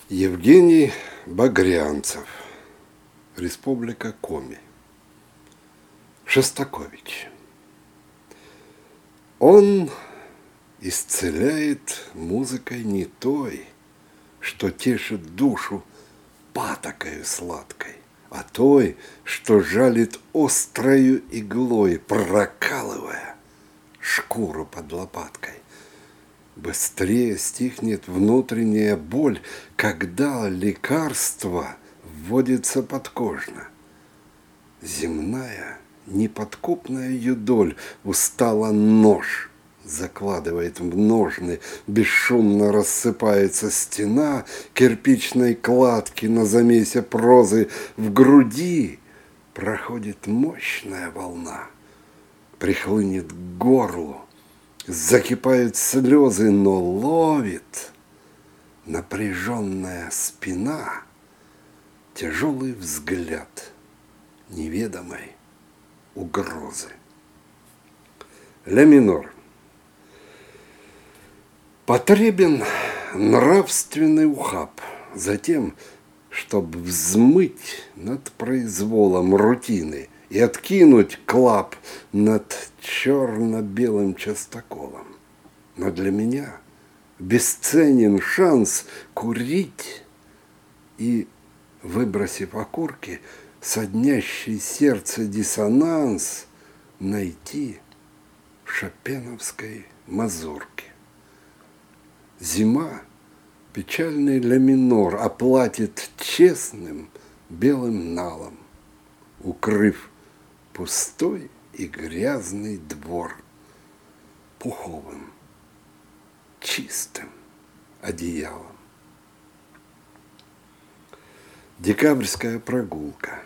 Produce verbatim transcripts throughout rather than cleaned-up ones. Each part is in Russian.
Евгений Багрянцев, Республика Коми. Шостакович. Он исцеляет музыкой не той, что тешит душу патокою сладкой, а той, что жалит острою иглой, прокалывая шкуру под лопаткой. Быстрее стихнет внутренняя боль, когда лекарство вводится подкожно. Земная, неподкупная юдоль устало нож закладывает в ножны, бесшумно рассыпается стена кирпичной кладки на замесе прозы, в груди проходит мощная волна, прихлынет к горлу, закипают слезы, но ловит напряженная спина тяжелый взгляд неведомой угрозы. Ля минор. Потребен нравственный ухаб за тем, чтобы взмыть над произволом рутины и откинуть клап над черно-белым частоколом. Но для меня бесценен шанс курить и, выбросив окурки, соднящий сердце диссонанс найти в шопеновской мазурке. Зима, печальный ля минор, оплатит честным белым налом, укрыв пустой и грязный двор пуховым, чистым одеялом. Декабрьская прогулка.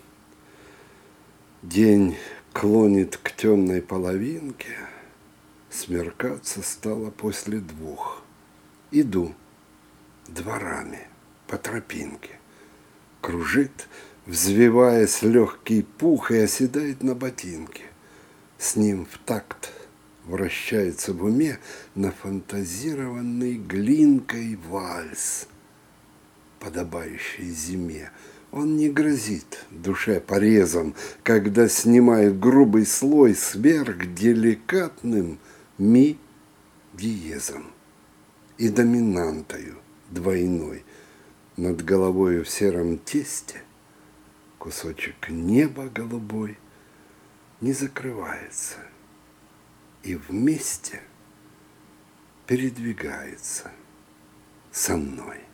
День клонит к темной половинке, смеркаться стало после двух. Иду дворами по тропинке, кружит, взвиваясь легкий пух, и оседает на ботинке. С ним в такт вращается в уме нафантазированный глинкой вальс, подобающий зиме. Он не грозит душе порезом, когда снимает грубый слой сверх деликатным ми диезом и доминантою двойной. Над головою в сером тесте кусочек неба голубой не закрывается и вместе передвигается со мной.